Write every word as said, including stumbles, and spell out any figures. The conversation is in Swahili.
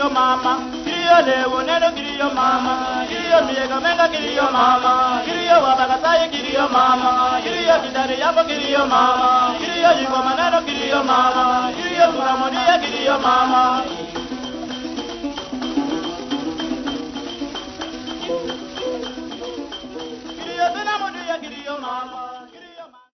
Kiriyo mama, Kiriyo lewo neno Kiriyo mama, Kiriyo miega menga Kiriyo mama, Kiriyo wabagasaye Kiriyo mama, Kiriyo kitare yabo Kiriyo mama, Kiriyo yiko maneno Kiriyo mama, Kiriyo muramodia Kiriyo mama.